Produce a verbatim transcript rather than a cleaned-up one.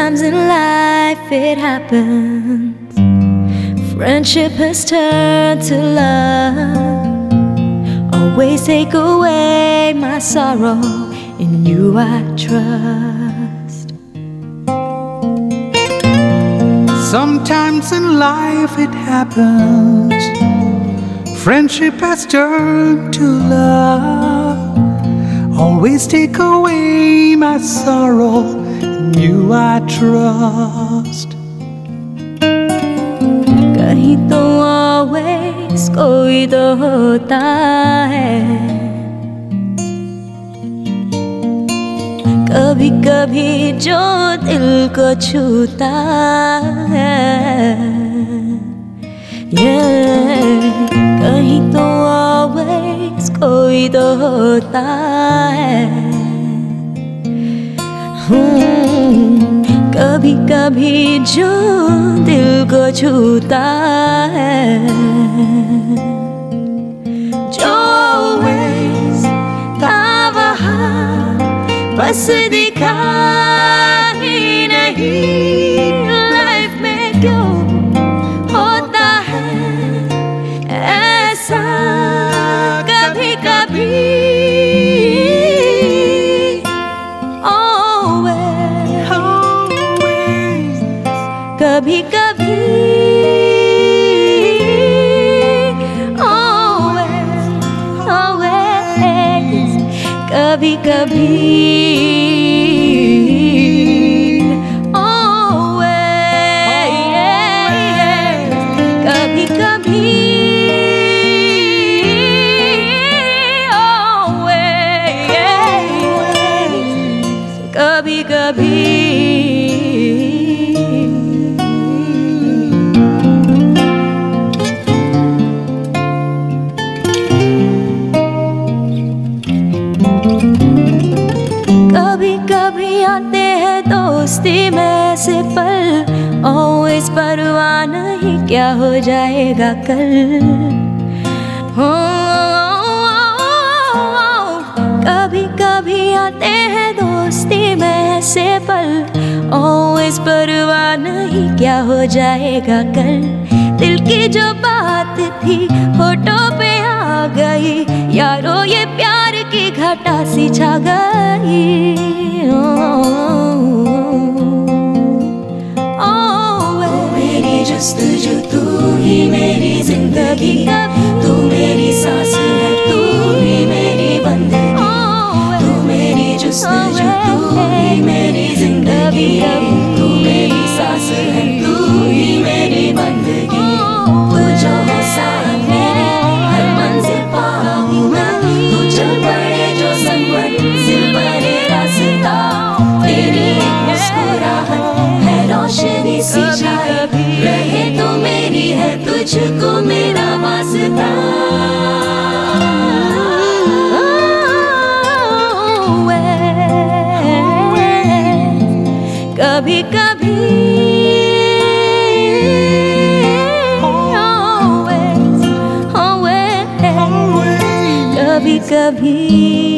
Sometimes in life it happens. Friendship has turned to love. Always take away my sorrow. In you I trust. Sometimes in life it happens. Friendship has turned to love. Always take away my sorrow. In you I trust. कहीं तो always कोई तो होता है. कभी कभी जो दिल को छूता है. yeah. कहीं तो always कोई तो होता है. hmm. कभी कभी जो दिल को छूता है. जो always था वहाँ बस दिखा ही नहीं. लाइफ में क्यों होता है ऐसा कभी कभी. always, Always, कभी कभी. always, always, कभी कभी. कभी कभी कभी कभी आते हैं दोस्ती में ऐसे पल. Always परवाह नहीं क्या हो जाएगा कल. हो कभी कभी आते हैं दोस्ती में ऐसे पल. Always परवाह नहीं क्या हो जाएगा कल. दिल की जो बात थी होठों पे आ गई. यारो ये प्यार की घटा सी छा गई. मेरी जस्तजू तू ही मेरी जिंदगी. तू मेरी सांस है तू ही मेरी बंदगी. तू मेरी जस्तजू तू ही मेरी जिंदगी. तू मेरी सांस है तू ही मेरी बंदगी. तू जो हो साथ मेरे हर मंजिल पाऊं मैं. तू चल पड़े जो संग मंजिल बने रास्ता. तेरी एक मुस्कुराहट है रोशनी सी छाई. रहे तो मेरी है तुझको मेरा वास्ता. कभी कभी always, always, कभी कभी.